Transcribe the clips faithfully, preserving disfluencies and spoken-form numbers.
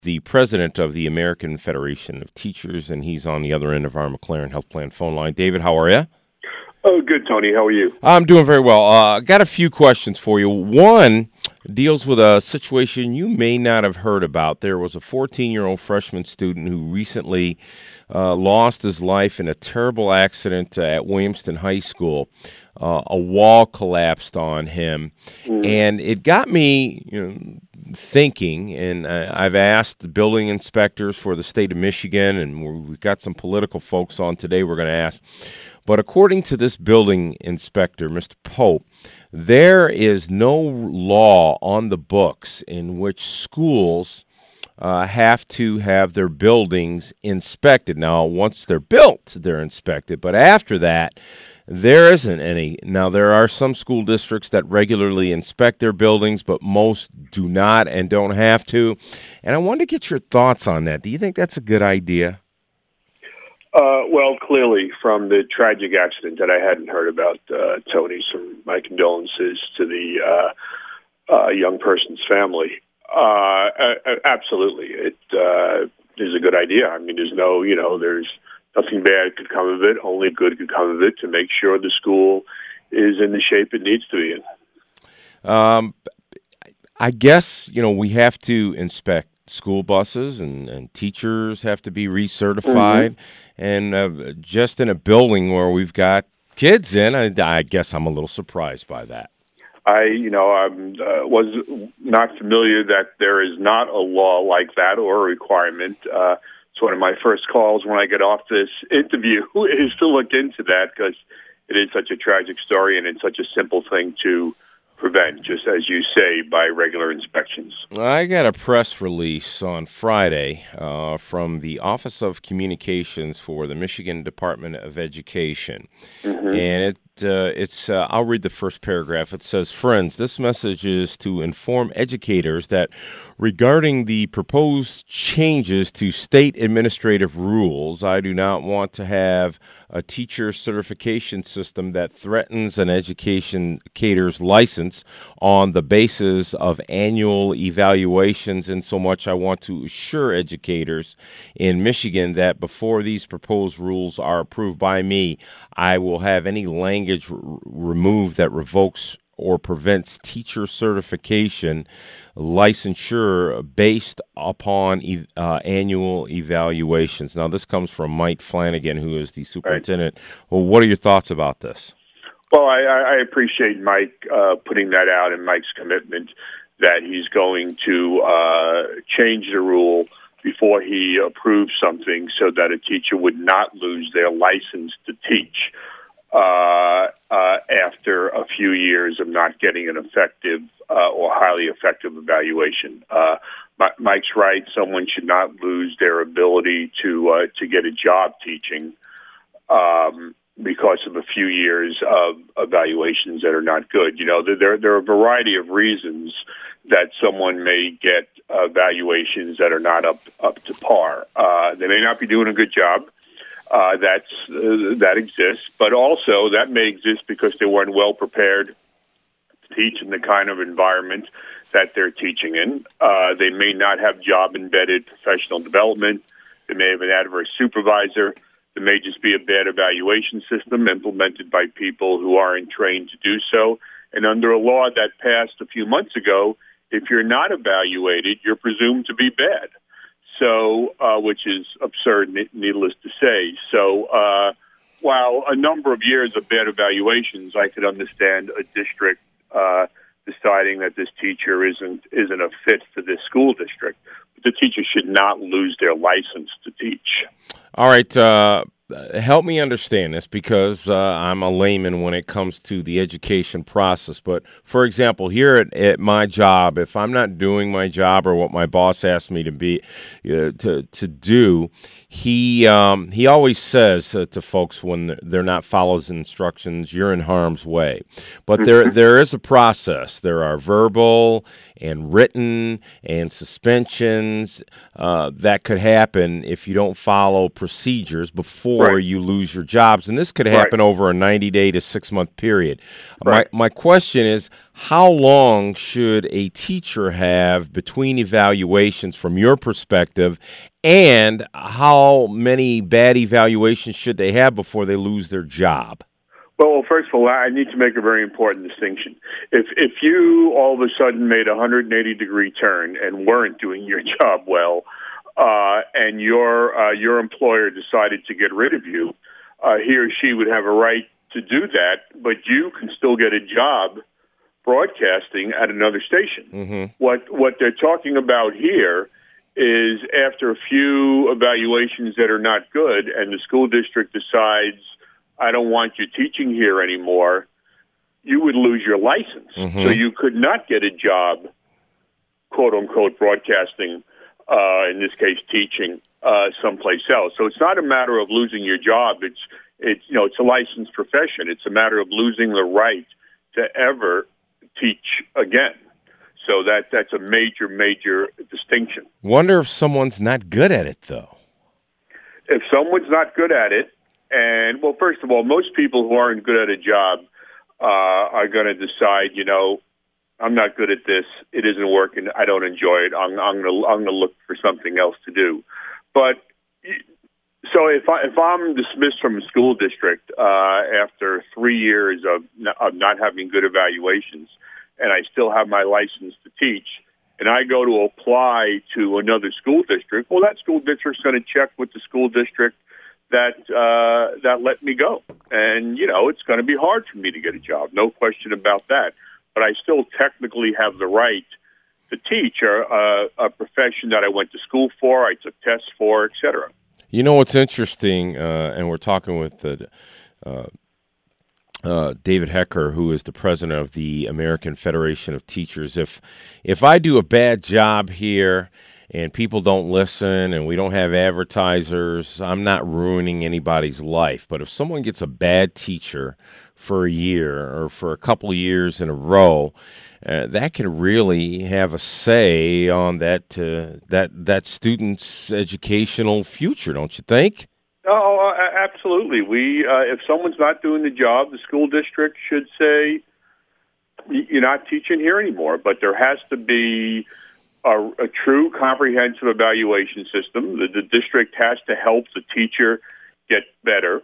the president of the American Federation of Teachers, and he's on the other end of our McLaren Health Plan phone line. David, how are you? Oh, good, Tony. How are you? I'm doing very well. I uh, got a few questions for you. One deals with a situation you may not have heard about. There was a fourteen-year-old freshman student who recently uh, lost his life in a terrible accident uh, at Williamston High School. Uh, a wall collapsed on him, mm. and it got me, you know, thinking. And uh, I've asked the building inspectors for the state of Michigan, and we've got some political folks on today we're going to ask. But according to this building inspector, Mister Pope, there is no law on the books in which schools uh, have to have their buildings inspected. Now, once they're built, they're inspected. But after that, there isn't any. Now, there are some school districts that regularly inspect their buildings, but most do not and don't have to. And I wanted to get your thoughts on that. Do you think that's a good idea? Uh, well, clearly, from the tragic accident that I hadn't heard about, uh, Tony, so my condolences to the uh, uh, young person's family. Uh, absolutely, it uh, is a good idea. I mean, there's no, you know, there's nothing bad could come of it. Only good could come of it to make sure the school is in the shape it needs to be in. Um, I guess, you know, we have to inspect school buses, and, and teachers have to be recertified. Mm-hmm. And uh, just in a building where we've got kids in, I, I guess I'm a little surprised by that. I, you know, I uh, was not familiar that there is not a law like that or a requirement. Uh, it's one of my first calls when I get off this interview is to look into that, because it is such a tragic story and it's such a simple thing to prevent, just as you say, by regular inspections. I got a press release on Friday uh, from the Office of Communications for the Michigan Department of Education. Mm-hmm. And it uh, it's uh, I'll read the first paragraph. It says, "Friends, this message is to inform educators that regarding the proposed changes to state administrative rules, I do not want to have a teacher certification system that threatens an education educator's license on the basis of annual evaluations, and so much I want to assure educators in Michigan that before these proposed rules are approved by me, I will have any language r- removed that revokes or prevents teacher certification licensure based upon e- uh, annual evaluations." Now, this comes from Mike Flanagan, who is the superintendent. Right. Well, what are your thoughts about this? Well, I, I appreciate Mike uh, putting that out, and Mike's commitment that he's going to uh, change the rule before he approves something so that a teacher would not lose their license to teach uh, uh, after a few years of not getting an effective uh, or highly effective evaluation. Uh, Mike's right. Someone should not lose their ability to uh, to get a job teaching Um, because of a few years of evaluations that are not good. You know, there there are a variety of reasons that someone may get evaluations that are not up up to par. Uh, they may not be doing a good job. Uh, that's uh, that exists, but also that may exist because they weren't well prepared to teach in the kind of environment that they're teaching in. Uh, they may not have job-embedded professional development. They may have an adverse supervisor. There may just be a bad evaluation system implemented by people who aren't trained to do so. And under a law that passed a few months ago, if you're not evaluated, you're presumed to be bad. So, uh, which is absurd, needless to say. So, uh, while a number of years of bad evaluations, I could understand a district uh, deciding that this teacher isn't isn't a fit for this school district. But the teacher should not lose their license to teach. All right, uh, help me understand this, because uh, I'm a layman when it comes to the education process. But, for example, here at, at my job, if I'm not doing my job or what my boss asks me to be uh, to to do, he um, he always says uh, to folks when they're not following instructions, "You're in harm's way." But there there is a process. There are verbal and written and suspensions uh, that could happen if you don't follow procedures before before Right. you lose your jobs, and this could happen Right. over a ninety-day to six-month period. Right. My my question is, how long should a teacher have between evaluations from your perspective, and how many bad evaluations should they have before they lose their job? Well, first of all, I need to make a very important distinction. If if you all of a sudden made a one hundred eighty degree turn and weren't doing your job well, uh, and your uh, your employer decided to get rid of you, uh, he or she would have a right to do that, but you can still get a job broadcasting at another station. Mm-hmm. What what they're talking about here is after a few evaluations that are not good, and the school district decides, I don't want you teaching here anymore, you would lose your license. Mm-hmm. So you could not get a job, quote unquote, broadcasting, uh, in this case, teaching uh, someplace else. So it's not a matter of losing your job. It's, it's, you know, it's a licensed profession. It's a matter of losing the right to ever teach again. So that that's a major, major distinction. Wonder if someone's not good at it, though. If someone's not good at it, and, well, first of all, most people who aren't good at a job uh, are going to decide, you know, I'm not good at this. It isn't working. I don't enjoy it. I'm, I'm going to I'm going to look for something else to do. But so if I if I'm dismissed from a school district uh, after three years of of not having good evaluations, and I still have my license to teach, and I go to apply to another school district, well, that school district's going to check with the school district that uh, that let me go. And, you know, it's going to be hard for me to get a job, no question about that. But I still technically have the right to teach a, a, a profession that I went to school for, I took tests for, et cetera. You know what's interesting, uh, and we're talking with the, uh, uh, David Hecker, who is the president of the American Federation of Teachers. If if I do a bad job here and people don't listen and we don't have advertisers, I'm not ruining anybody's life. But if someone gets a bad teacher for a year or for a couple of years in a row, uh, that can really have a say on that uh, that that student's educational future, don't you think? Oh, absolutely. We, uh, if someone's not doing the job, the school district should say, you're not teaching here anymore. But there has to be A, a true comprehensive evaluation system. The, the district has to help the teacher get better.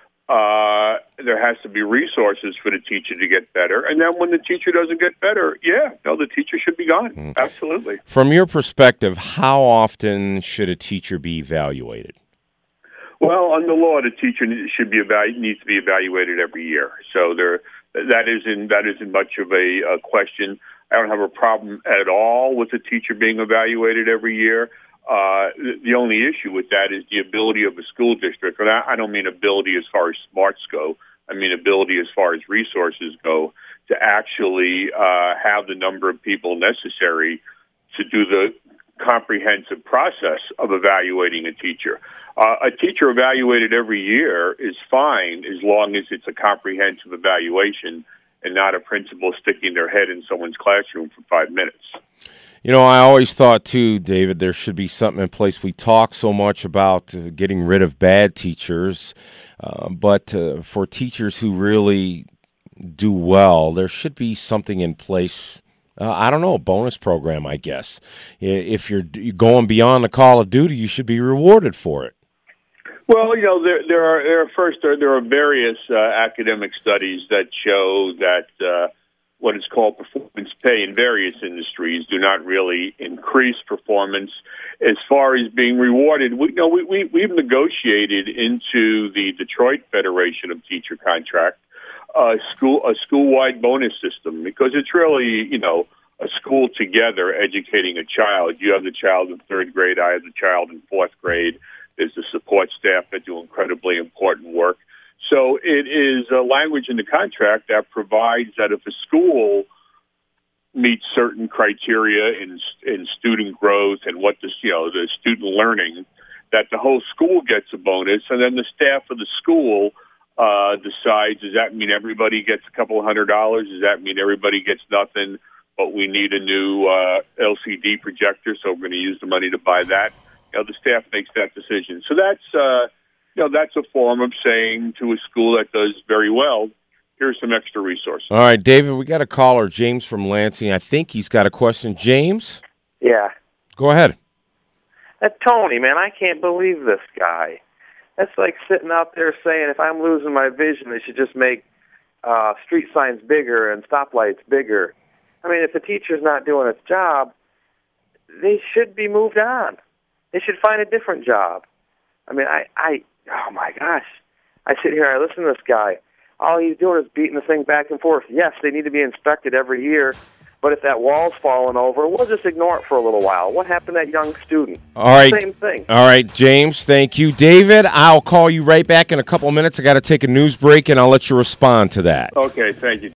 Uh, there has to be resources for the teacher to get better. And then when the teacher doesn't get better, yeah, no, the teacher should be gone. Mm. Absolutely. From your perspective, how often should a teacher be evaluated? Well, under law, the teacher should be evalu- needs to be evaluated every year. So there, that isn't that isn't much of a, a question. I don't have a problem at all with the teacher being evaluated every year. Uh, the only issue with that is the ability of a school district, and I don't mean ability as far as smarts go. I mean ability as far as resources go, to actually uh, have the number of people necessary to do the comprehensive process of evaluating a teacher. Uh, a teacher evaluated every year is fine as long as it's a comprehensive evaluation and not a principal sticking their head in someone's classroom for five minutes. You know, I always thought, too, David, there should be something in place. We talk so much about uh, getting rid of bad teachers, uh, but uh, for teachers who really do well, there should be something in place. Uh, I don't know, a bonus program, I guess. If you're going beyond the call of duty, you should be rewarded for it. Well, you know, there, there are there are first there, there are various uh, academic studies that show that uh, what is called performance pay in various industries do not really increase performance. As far as being rewarded, we you know we, we we've negotiated into the Detroit Federation of Teacher Contract a school a school-wide bonus system, because it's really, you know, a school together educating a child. You have the child in third grade, I have the child in fourth grade. There's the support staff that do incredibly important work. So it is a language in the contract that provides that if a school meets certain criteria in in student growth and what the you know the student learning, that the whole school gets a bonus, and then the staff of the school uh, decides, does that mean everybody gets a couple of hundred dollars? Does that mean everybody gets nothing? But we need a new uh, L C D projector, so we're going to use the money to buy that. You know, the staff makes that decision. So that's uh, you know, that's a form of saying to a school that does very well, here's some extra resources. All right, David, we got a caller, James from Lansing. I think he's got a question. James? Yeah. Go ahead. That Tony, man, I can't believe this guy. That's like sitting out there saying, if I'm losing my vision, they should just make uh, street signs bigger and stoplights bigger. I mean, if the teacher's not doing its job, they should be moved on. They should find a different job. I mean, I, I, oh my gosh. I sit here, I listen to this guy. All he's doing is beating the thing back and forth. Yes, they need to be inspected every year, but if that wall's falling over, we'll just ignore it for a little while. What happened to that young student? All right. Same thing. All right, James, thank you. David, I'll call you right back in a couple of minutes. I got to take a news break, and I'll let you respond to that. Okay, thank you.